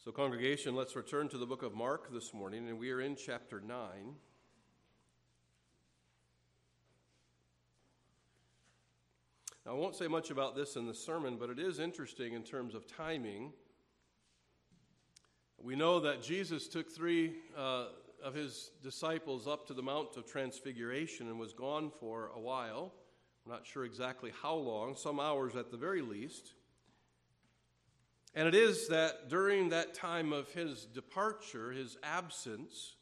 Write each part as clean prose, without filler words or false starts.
So, congregation, let's return to the book of Mark this morning, and we are in chapter 9. Now, I won't say much about this in the sermon, but it is interesting in terms of timing. We know that Jesus took three of his disciples up to the Mount of Transfiguration and was gone for a while. I'm not sure exactly how long, some hours at the very least. And it is that during that time of his departure, his absence,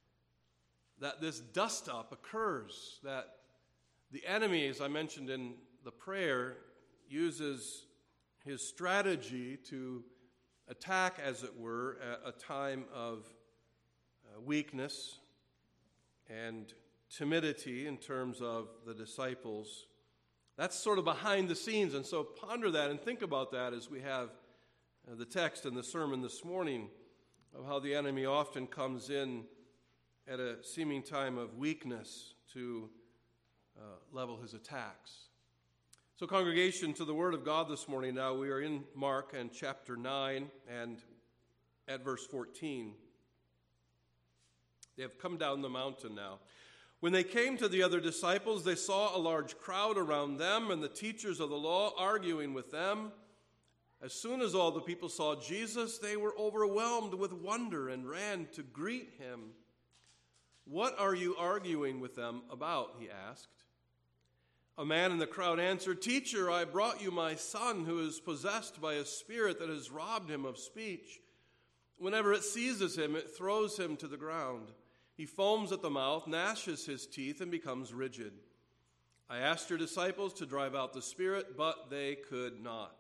that this dust-up occurs, that the enemy, as I mentioned in the prayer, uses his strategy to attack, as it were, at a time of weakness and timidity in terms of the disciples. That's sort of behind the scenes, and so ponder that and think about that as we have the text and the sermon this morning of how the enemy often comes in at a seeming time of weakness to level his attacks. So, congregation, to the Word of God this morning now, we are in Mark and chapter 9 and at verse 14. They have come down the mountain now. When they came to the other disciples, they saw a large crowd around them and the teachers of the law arguing with them. As soon as all the people saw Jesus, they were overwhelmed with wonder and ran to greet him. "What are you arguing with them about?" he asked. A man in the crowd answered, "Teacher, I brought you my son who is possessed by a spirit that has robbed him of speech. Whenever it seizes him, it throws him to the ground. He foams at the mouth, gnashes his teeth, and becomes rigid. I asked your disciples to drive out the spirit, but they could not."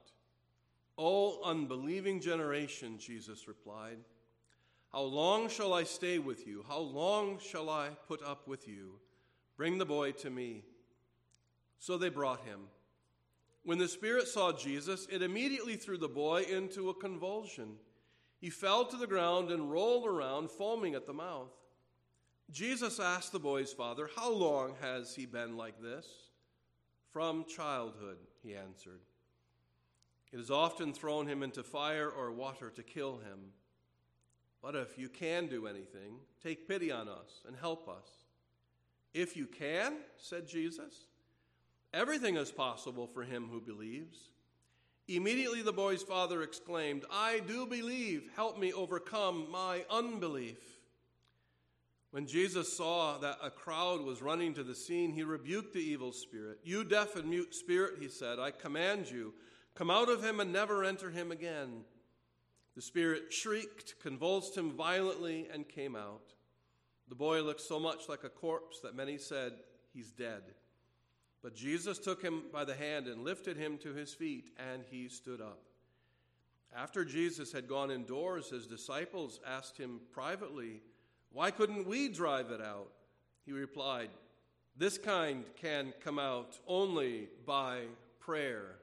"O unbelieving generation," Jesus replied, "how long shall I stay with you? How long shall I put up with you? Bring the boy to me." So they brought him. When the spirit saw Jesus, it immediately threw the boy into a convulsion. He fell to the ground and rolled around, foaming at the mouth. Jesus asked the boy's father, "How long has he been like this?" "From childhood," he answered. "It has often thrown him into fire or water to kill him. But if you can do anything, take pity on us and help us." "If you can," said Jesus, "everything is possible for him who believes." Immediately the boy's father exclaimed, "I do believe. Help me overcome my unbelief." When Jesus saw that a crowd was running to the scene, he rebuked the evil spirit. "You deaf and mute spirit," he said, "I command you, come out of him and never enter him again." The spirit shrieked, convulsed him violently, and came out. The boy looked so much like a corpse that many said, "He's dead." But Jesus took him by the hand and lifted him to his feet, and he stood up. After Jesus had gone indoors, his disciples asked him privately, "Why couldn't we drive it out?" He replied, "This kind can come out only by prayer."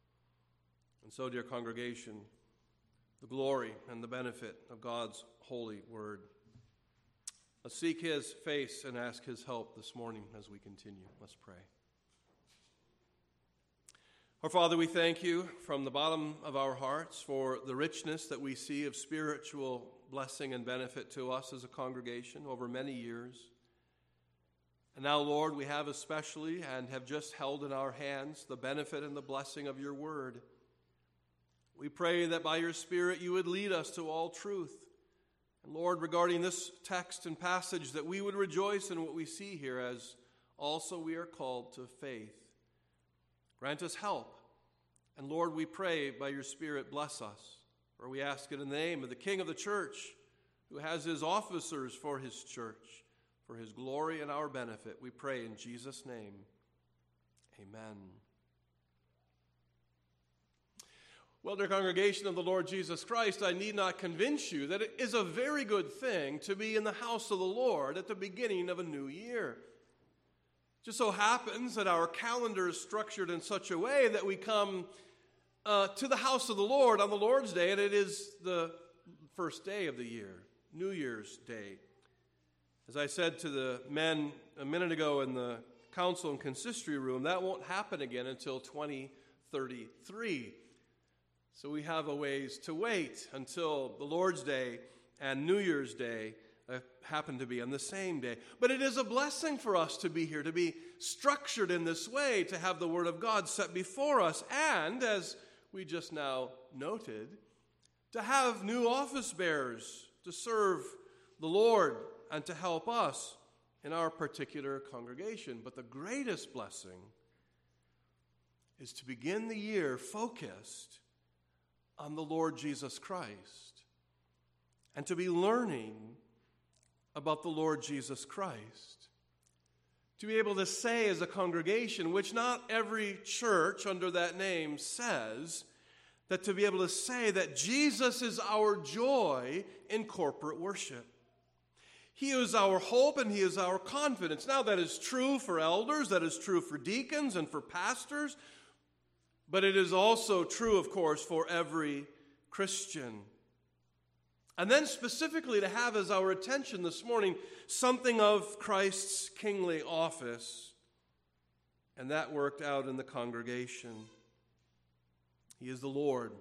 And so, dear congregation, the glory and the benefit of God's holy word. Let's seek his face and ask his help this morning as we continue. Let's pray. Our Father, we thank you from the bottom of our hearts for the richness that we see of spiritual blessing and benefit to us as a congregation over many years. And now, Lord, we have especially and have just held in our hands the benefit and the blessing of your word. We pray that by your Spirit you would lead us to all truth. And Lord, regarding this text and passage, that we would rejoice in what we see here, as also we are called to faith. Grant us help. And Lord, we pray by your Spirit, bless us. For we ask it in the name of the King of the church, who has his officers for his church, for his glory and our benefit. We pray in Jesus' name. Amen. Well, dear congregation of the Lord Jesus Christ, I need not convince you that it is a very good thing to be in the house of the Lord at the beginning of a new year. It just so happens that our calendar is structured in such a way that we come to the house of the Lord on the Lord's Day, and it is the first day of the year, New Year's Day. As I said to the men a minute ago in the council and consistory room, that won't happen again until 2033. So we have a ways to wait until the Lord's Day and New Year's Day happen to be on the same day. But it is a blessing for us to be here, to be structured in this way, to have the Word of God set before us, and, as we just now noted, to have new office bearers to serve the Lord and to help us in our particular congregation. But the greatest blessing is to begin the year focused on the Lord Jesus Christ and to be learning about the Lord Jesus Christ. To be able to say as a congregation, which not every church under that name says, that to be able to say that Jesus is our joy in corporate worship. He is our hope and He is our confidence. Now that is true for elders, that is true for deacons and for pastors, but it is also true, of course, for every Christian. And then specifically to have as our attention this morning something of Christ's kingly office, and that worked out in the congregation. He is the Lord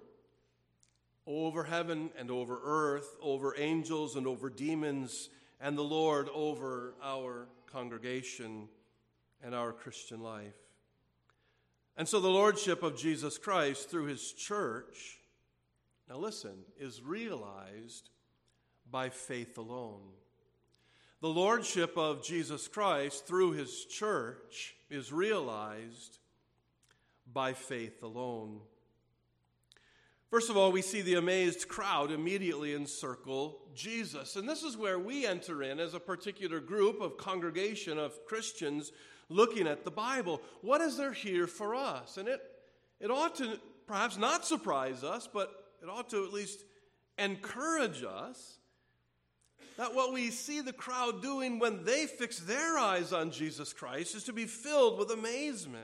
over heaven and over earth, over angels and over demons, and the Lord over our congregation and our Christian life. And so the lordship of Jesus Christ through His church, now listen, is realized by faith alone. The lordship of Jesus Christ through His church is realized by faith alone. First of all, we see the amazed crowd immediately encircle Jesus. And this is where we enter in as a particular group of congregation of Christians looking at the Bible. What is there here for us? And it ought to perhaps not surprise us, but it ought to at least encourage us that what we see the crowd doing when they fix their eyes on Jesus Christ is to be filled with amazement.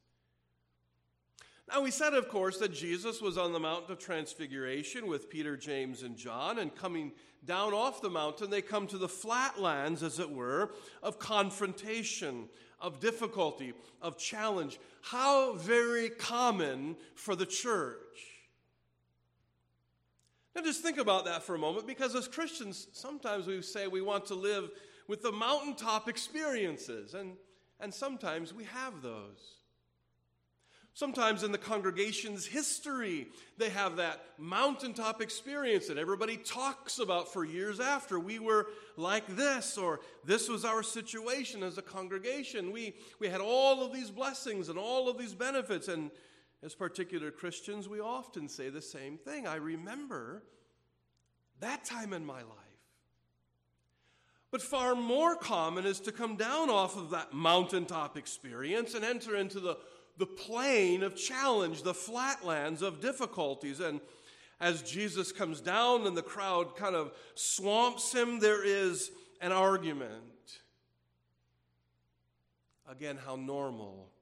Now, we said, of course, that Jesus was on the Mount of Transfiguration with Peter, James, and John, and coming down off the mountain, they come to the flatlands, as it were, of confrontation, of difficulty, of challenge. How very common for the church. Now, just think about that for a moment, because as Christians, sometimes we say we want to live with the mountaintop experiences, and sometimes we have those. Sometimes in the congregation's history, they have that mountaintop experience that everybody talks about for years after. We were like this, or this was our situation as a congregation. We had all of these blessings and all of these benefits, and as particular Christians, we often say the same thing. I remember that time in my life. But far more common is to come down off of that mountaintop experience and enter into the plain of challenge, the flatlands of difficulties. And as Jesus comes down and the crowd kind of swamps Him, there is an argument. Again, how normal,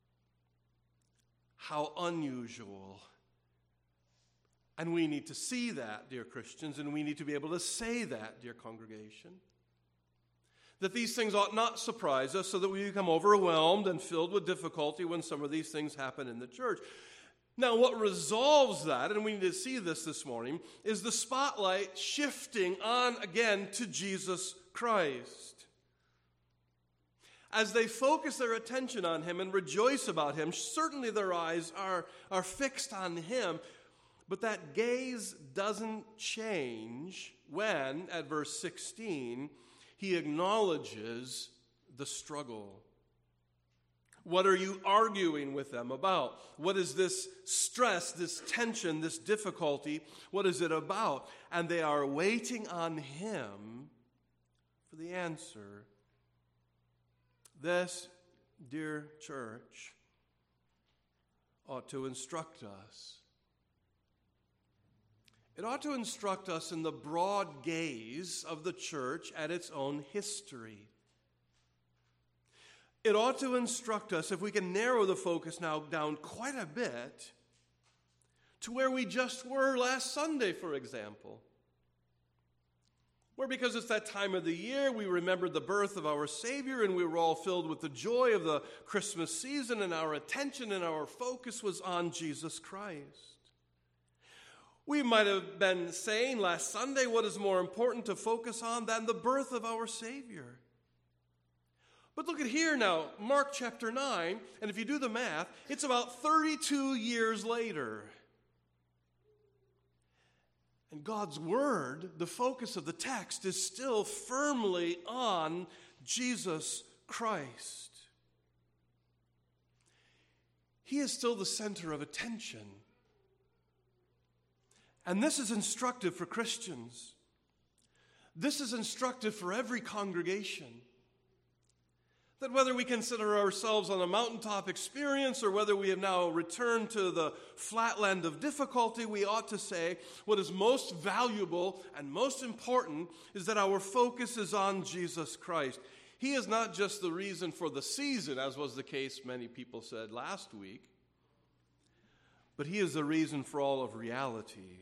how unusual. And we need to see that, dear Christians, and we need to be able to say that, dear congregation. That these things ought not surprise us so that we become overwhelmed and filled with difficulty when some of these things happen in the church. Now, what resolves that, and we need to see this morning, is the spotlight shifting on again to Jesus Christ. As they focus their attention on Him and rejoice about Him, certainly their eyes are fixed on Him, but that gaze doesn't change when, at verse 16, He acknowledges the struggle. What are you arguing with them about? What is this stress, this tension, this difficulty? What is it about? And they are waiting on Him for the answer. This, dear church, ought to instruct us. It ought to instruct us in the broad gaze of the church at its own history. It ought to instruct us, if we can narrow the focus now down quite a bit, to where we just were last Sunday, for example. Where, because it's that time of the year, we remembered the birth of our Savior, and we were all filled with the joy of the Christmas season, and our attention and our focus was on Jesus Christ. We might have been saying last Sunday, what is more important to focus on than the birth of our Savior? But look at here now, Mark chapter 9, and if you do the math, it's about 32 years later. And God's word, the focus of the text, is still firmly on Jesus Christ. He is still the center of attention. And this is instructive for Christians. This is instructive for every congregation. That whether we consider ourselves on a mountaintop experience or whether we have now returned to the flatland of difficulty, we ought to say what is most valuable and most important is that our focus is on Jesus Christ. He is not just the reason for the season, as was the case many people said last week, but he is the reason for all of reality.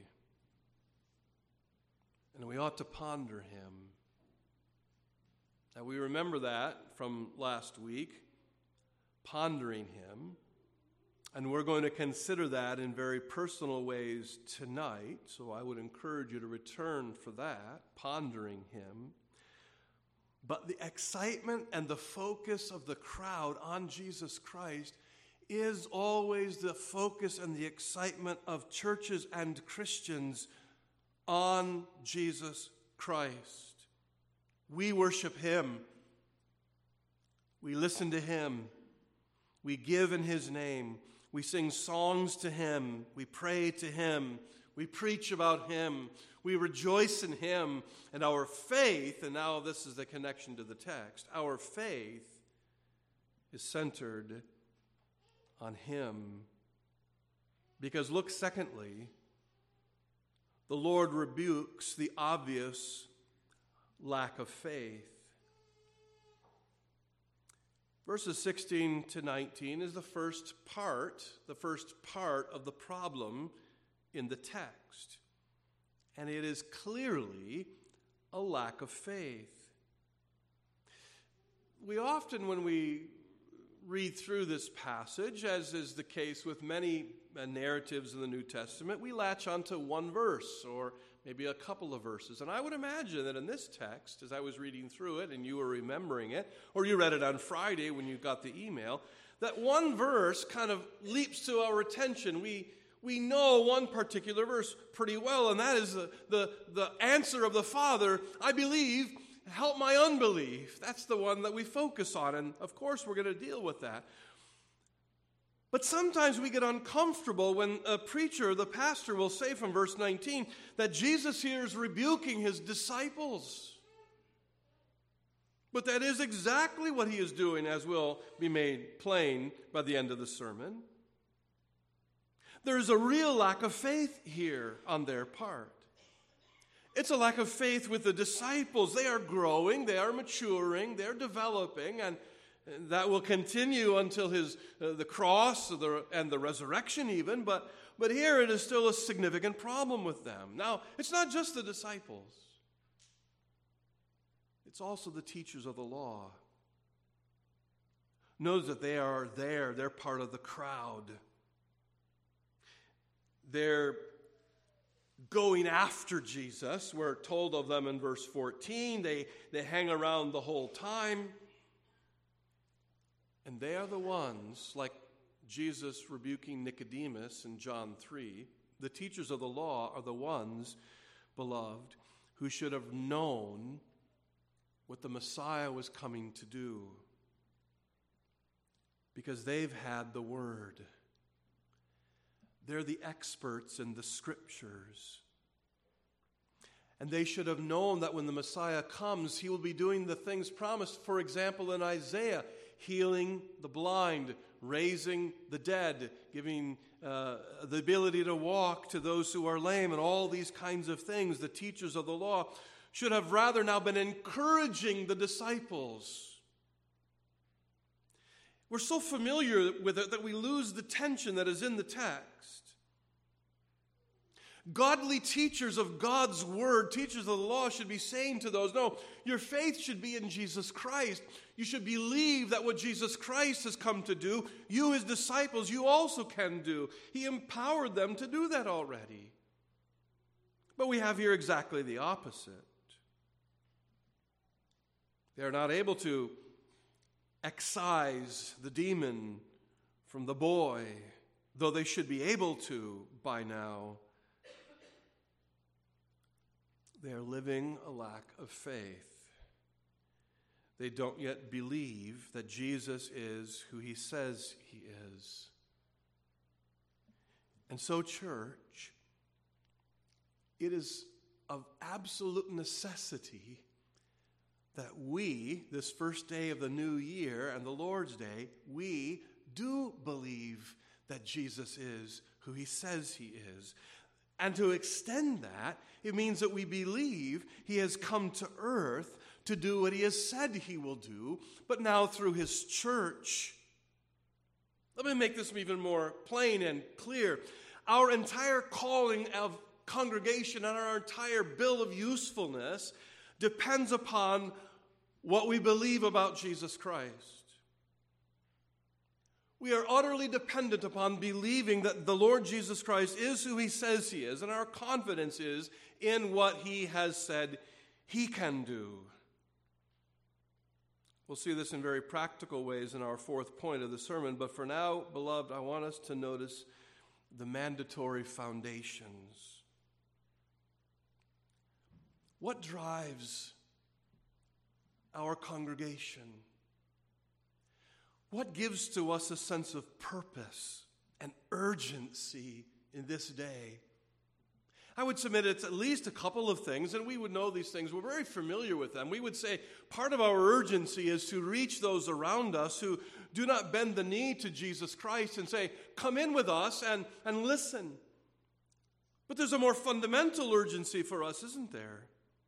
And we ought to ponder him. Now, we remember that from last week, pondering him, and we're going to consider that in very personal ways tonight, so I would encourage you to return for that, pondering him. But the excitement and the focus of the crowd on Jesus Christ is always the focus and the excitement of churches and Christians on Jesus Christ. We worship him. We listen to him. We give in his name. We sing songs to him. We pray to him. We preach about him. We rejoice in him. And our faith, and now this is the connection to the text, our faith is centered on him. Because look, secondly, the Lord rebukes the obvious lack of faith. Verses 16 to 19 is the first part of the problem in the text. And it is clearly a lack of faith. We often, when we read through this passage, as is the case with many narratives in the New Testament, we latch onto one verse or maybe a couple of verses. And I would imagine that in this text, as I was reading through it and you were remembering it, or you read it on Friday when you got the email, that one verse kind of leaps to our attention. We know one particular verse pretty well, and that is the answer of the Father, I believe, help my unbelief. That's the one that we focus on, and of course we're going to deal with that. But sometimes we get uncomfortable when a preacher, the pastor, will say from verse 19 that Jesus here is rebuking his disciples. But that is exactly what he is doing, as will be made plain by the end of the sermon. There is a real lack of faith here on their part. It's a lack of faith with the disciples. They are growing, they are maturing, they're developing, and that will continue until the cross and the resurrection even, but here it is still a significant problem with them. Now, it's not just the disciples. It's also the teachers of the law. Notice that they are there. They're part of the crowd. They're going after Jesus. We're told of them in verse 14. They hang around the whole time. And they are the ones, like Jesus rebuking Nicodemus in John 3, the teachers of the law are the ones, beloved, who should have known what the Messiah was coming to do. Because they've had the word. They're the experts in the scriptures. And they should have known that when the Messiah comes, he will be doing the things promised, for example, in Isaiah, healing the blind, raising the dead, giving the ability to walk to those who are lame, and all these kinds of things. The teachers of the law should have rather now been encouraging the disciples. We're so familiar with it that we lose the tension that is in the text. Godly teachers of God's word, teachers of the law, should be saying to those, no, your faith should be in Jesus Christ. You should believe that what Jesus Christ has come to do, you, his disciples, you also can do. He empowered them to do that already. But we have here exactly the opposite. They are not able to excise the demon from the boy, though they should be able to by now. They are living a lack of faith. They don't yet believe that Jesus is who he says he is. And so, church, it is of absolute necessity that we, this first day of the new year and the Lord's Day, we do believe that Jesus is who he says he is. And to extend that, it means that we believe he has come to earth to do what he has said he will do, but now through his church. Let me make this even more plain and clear. Our entire calling of congregation and our entire bill of usefulness depends upon what we believe about Jesus Christ. We are utterly dependent upon believing that the Lord Jesus Christ is who he says he is, and our confidence is in what he has said he can do. We'll see this in very practical ways in our fourth point of the sermon, but for now, beloved, I want us to notice the mandatory foundations. What drives our congregation? What gives to us a sense of purpose and urgency in this day? I would submit it's at least a couple of things, and we would know these things. We're very familiar with them. We would say part of our urgency is to reach those around us who do not bend the knee to Jesus Christ and say, come in with us and listen. But there's a more fundamental urgency for us, isn't there?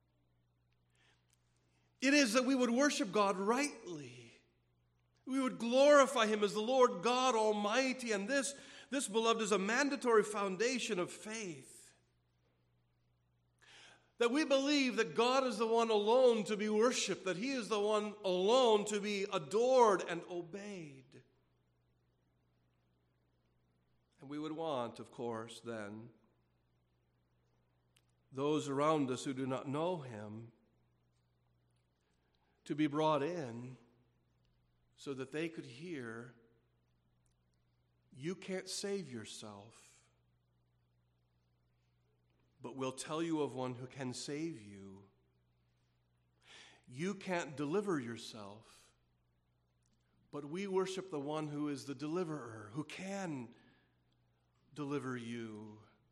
It is that we would worship God rightly. We would glorify him as the Lord God Almighty. And this, beloved, is a mandatory foundation of faith. That we believe that God is the one alone to be worshiped, that he is the one alone to be adored and obeyed. And we would want, of course, then, those around us who do not know him to be brought in so that they could hear, you can't save yourself, but we'll tell you of one who can save you. You can't deliver yourself, but we worship the one who is the deliverer, who can deliver you.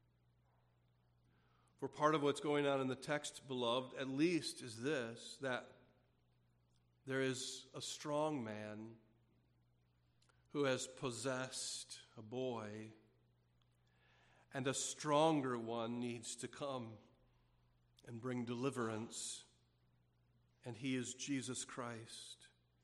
For part of what's going on in the text, beloved, at least is this, that there is a strong man who has possessed a boy, and a stronger one needs to come and bring deliverance, and he is Jesus Christ.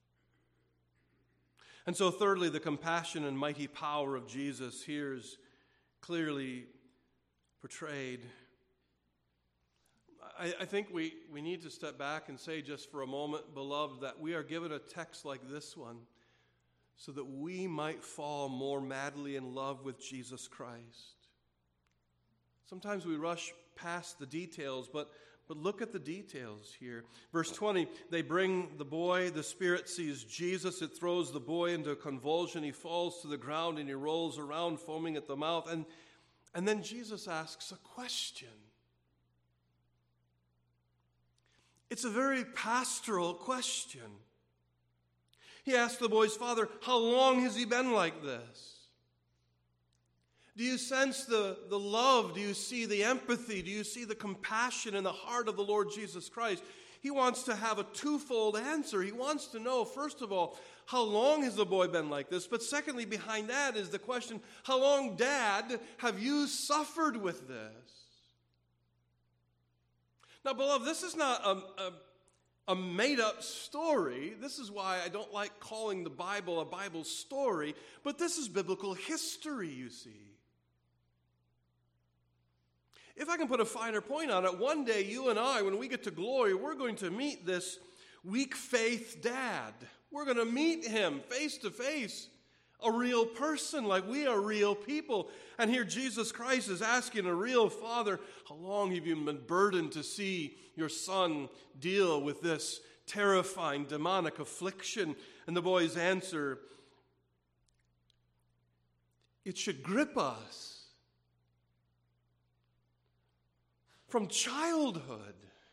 And so thirdly, the compassion and mighty power of Jesus here is clearly portrayed. I think we need to step back and say just for a moment, beloved, that we are given a text like this one so that we might fall more madly in love with Jesus Christ. Sometimes we rush past the details, but look at the details here. Verse 20, they bring the boy, the Spirit sees Jesus, it throws the boy into a convulsion, he falls to the ground and he rolls around foaming at the mouth, and then Jesus asks a question. It's a very pastoral question. He asked the boy's father, how long has he been like this? Do you sense the love? Do you see the empathy? Do you see the compassion in the heart of the Lord Jesus Christ? He wants to have a twofold answer. He wants to know, first of all, how long has the boy been like this? But secondly, behind that is the question, how long, Dad, have you suffered with this? Now, beloved, this is not a made-up story. This is why I don't like calling the Bible a Bible story, but this is biblical history, you see. If I can put a finer point on it, one day you and I, when we get to glory, we're going to meet this weak faith dad. We're going to meet him face to face. A real person, like we are real people. And here Jesus Christ is asking a real father, how long have you been burdened to see your son deal with this terrifying demonic affliction? And the boy's answer, it should grip us from childhood.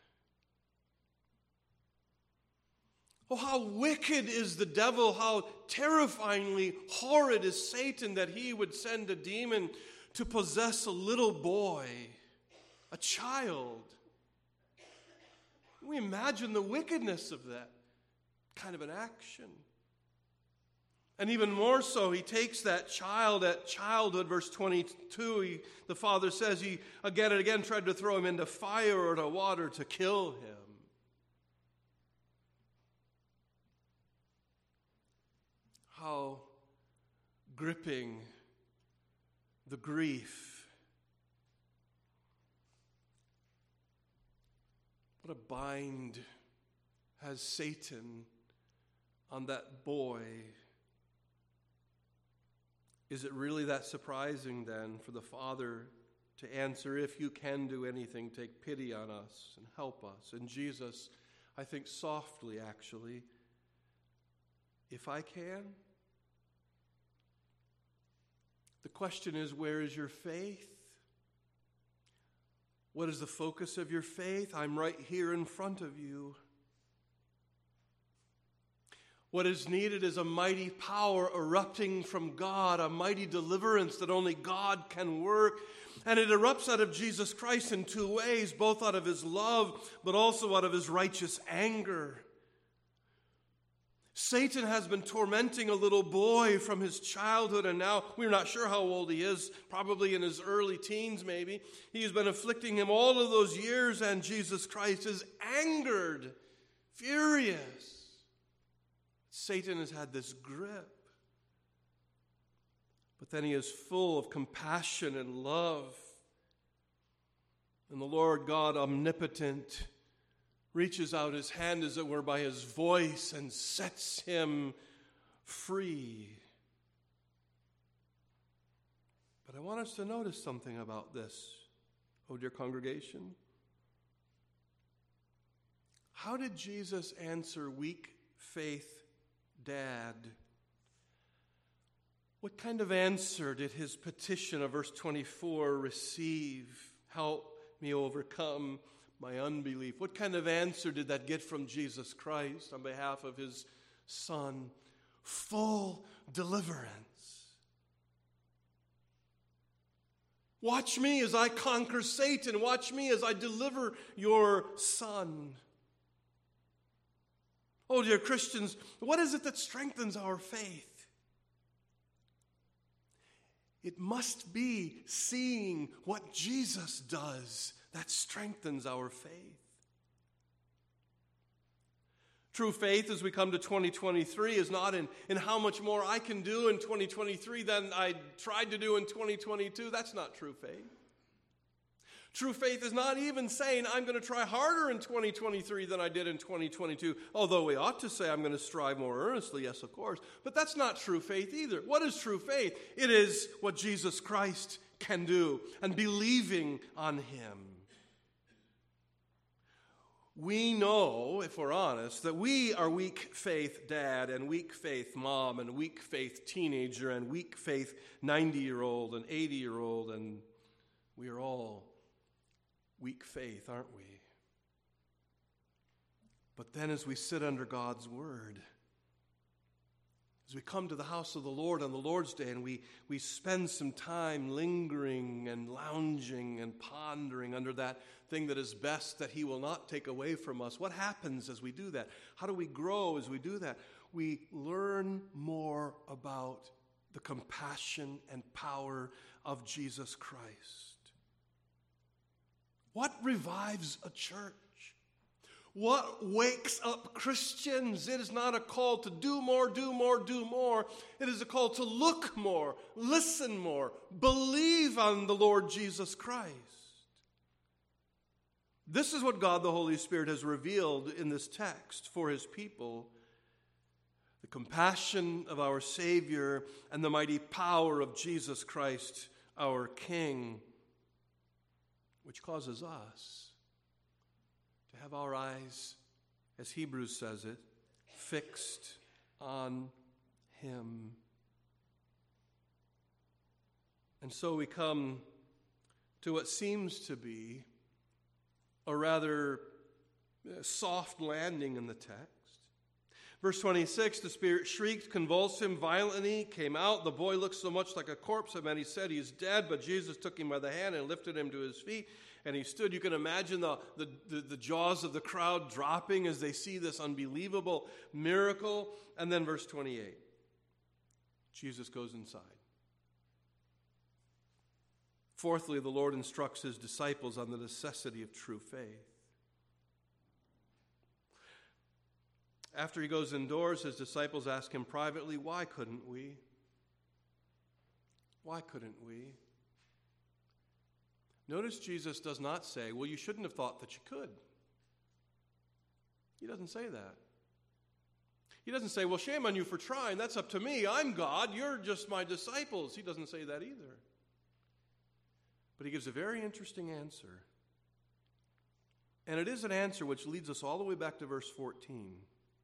Oh, how wicked is the devil, how terrifyingly horrid is Satan that he would send a demon to possess a little boy, a child. Can we imagine the wickedness of that kind of an action? And even more so, he takes that child at childhood, verse 22, the father says he again and again tried to throw him into fire or to water to kill him. How gripping the grief. What a bind has Satan on that boy. Is it really that surprising then for the father to answer, if you can do anything, take pity on us and help us? And Jesus, I think softly actually, if I can. The question is, where is your faith? What is the focus of your faith? I'm right here in front of you. What is needed is a mighty power erupting from God, a mighty deliverance that only God can work. And it erupts out of Jesus Christ in two ways, both out of his love, but also out of his righteous anger. Satan has been tormenting a little boy from his childhood, and now we're not sure how old he is, probably in his early teens maybe. He has been afflicting him all of those years, and Jesus Christ is angered, furious. Satan has had this grip. But then he is full of compassion and love. And the Lord God omnipotent reaches out his hand, as it were, by his voice and sets him free. But I want us to notice something about this, oh dear congregation. How did Jesus answer weak faith dad? What kind of answer did his petition of verse 24 receive? Help me overcome my unbelief. What kind of answer did that get from Jesus Christ on behalf of his Son? Full deliverance. Watch me as I conquer Satan. Watch me as I deliver your son. Oh, dear Christians, what is it that strengthens our faith? It must be seeing what Jesus does that strengthens our faith. True faith as we come to 2023 is not in how much more I can do in 2023 than I tried to do in 2022. That's not true faith. True faith is not even saying I'm going to try harder in 2023 than I did in 2022. Although we ought to say I'm going to strive more earnestly, yes, of course. But that's not true faith either. What is true faith? It is what Jesus Christ can do and believing on him. We know, if we're honest, that we are weak faith dad and weak faith mom and weak faith teenager and weak faith 90-year-old and 80-year-old, and we are all weak faith, aren't we? But then as we sit under God's word, as we come to the house of the Lord on the Lord's Day and we spend some time lingering and lounging and pondering under that thing that is best that he will not take away from us, what happens as we do that? How do we grow as we do that? We learn more about the compassion and power of Jesus Christ. What revives a church? What wakes up Christians? It is not a call to do more, do more, do more. It is a call to look more, listen more, believe on the Lord Jesus Christ. This is what God the Holy Spirit has revealed in this text for his people. The compassion of our Savior, and the mighty power of Jesus Christ, our King, which causes us to have our eyes, as Hebrews says it, fixed on Him. And so we come to what seems to be a rather soft landing in the text. Verse 26, the Spirit shrieked, convulsed him violently, came out. The boy looked so much like a corpse that many said he's dead, but Jesus took him by the hand and lifted him to his feet, and he stood. You can imagine the jaws of the crowd dropping as they see this unbelievable miracle. And then verse 28, Jesus goes inside. Fourthly, the Lord instructs his disciples on the necessity of true faith. After he goes indoors, his disciples ask him privately, why couldn't we? Why couldn't we? Notice Jesus does not say, well, you shouldn't have thought that you could. He doesn't say that. He doesn't say, well, shame on you for trying. That's up to me. I'm God. You're just my disciples. He doesn't say that either. But he gives a very interesting answer. And it is an answer which leads us all the way back to verse 14.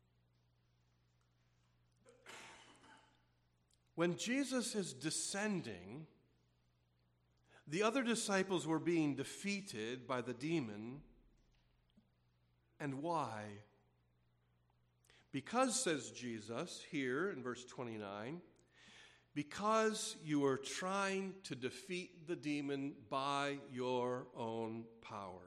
When Jesus is descending, the other disciples were being defeated by the demon. And why? Because, says Jesus here in verse 29, because you are trying to defeat the demon by your own power.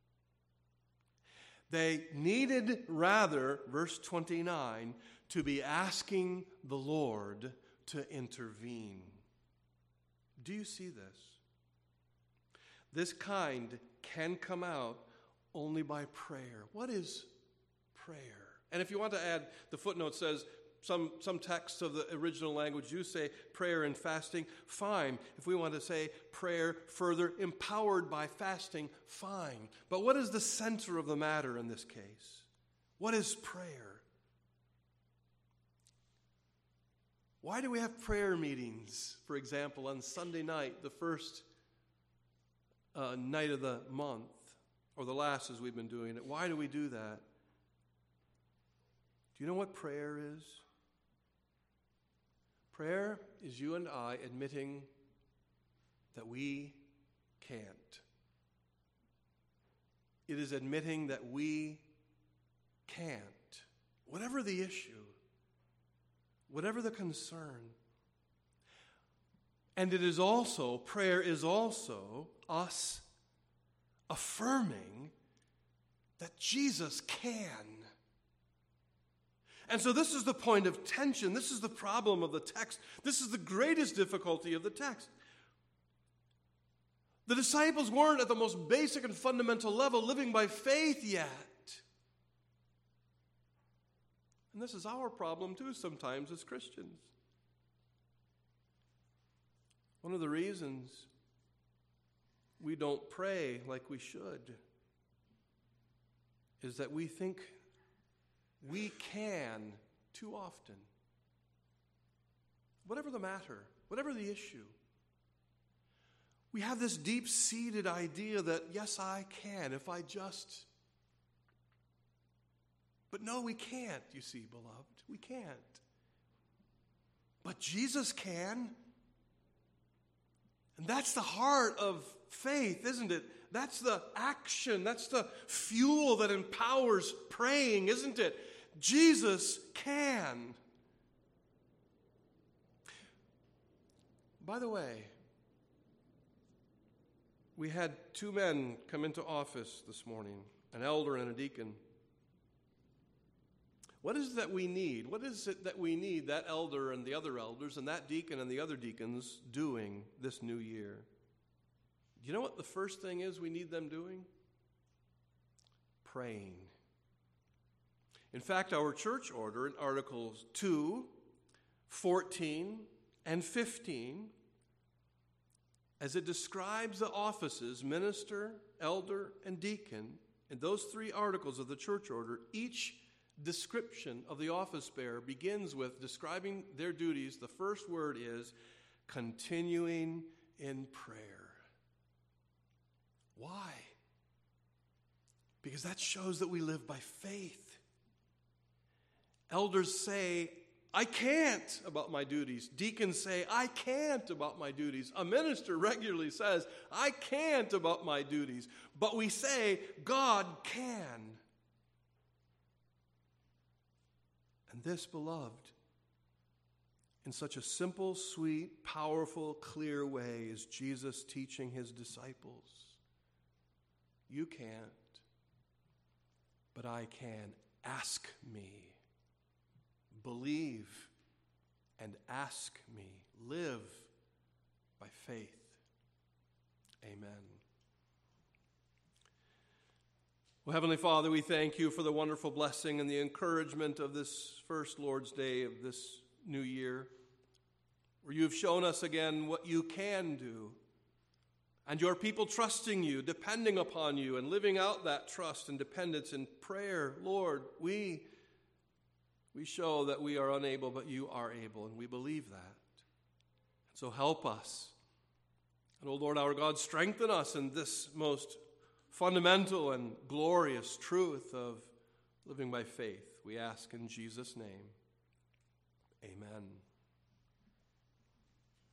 They needed rather, verse 29, to be asking the Lord to intervene. Do you see this? This kind can come out only by prayer. What is prayer? And if you want to add, the footnote says, some texts of the original language do say prayer and fasting. Fine. If we want to say prayer further, empowered by fasting, fine. But what is the center of the matter in this case? What is prayer? Why do we have prayer meetings, for example, on Sunday night, the first night of the month, or the last as we've been doing it? Why do we do that? Do you know what prayer is? Prayer is you and I admitting that we can't. It is admitting that we can't. Whatever the issue, whatever the concern. And it is also, prayer is also us affirming that Jesus can. And so this is the point of tension. This is the problem of the text. This is the greatest difficulty of the text. The disciples weren't at the most basic and fundamental level living by faith yet. And this is our problem too sometimes as Christians. One of the reasons we don't pray like we should is that we think we can too often. Whatever the matter, whatever the issue, we have this deep-seated idea that, yes, I can if I just... But no, we can't, you see, beloved. We can't. But Jesus can. And that's the heart of faith, isn't it? That's the action. That's the fuel that empowers praying, isn't it? Jesus can. By the way, we had two men come into office this morning, an elder and a deacon. What is it that we need? What is it that we need that elder and the other elders and that deacon and the other deacons doing this new year? Do you know what the first thing is we need them doing? Praying. In fact, our church order in Articles 2, 14, and 15, as it describes the offices, minister, elder, and deacon, in those three articles of the church order, each description of the office bearer begins with describing their duties. The first word is continuing in prayer. Why? Because that shows that we live by faith. Elders say, I can't about my duties. Deacons say, I can't about my duties. A minister regularly says, I can't about my duties. But we say, God can. And this, beloved, in such a simple, sweet, powerful, clear way is Jesus teaching his disciples. You can't, but I can. Ask me. Believe and ask me. Live by faith. Amen. Well, Heavenly Father, we thank you for the wonderful blessing and the encouragement of this first Lord's Day of this new year, where you have shown us again what you can do, and your people trusting you, depending upon you, and living out that trust and dependence in prayer. Lord, we show that we are unable, but you are able, and we believe that. So help us. And, O Lord our God, strengthen us in this most fundamental and glorious truth of living by faith. We ask in Jesus' name. Amen.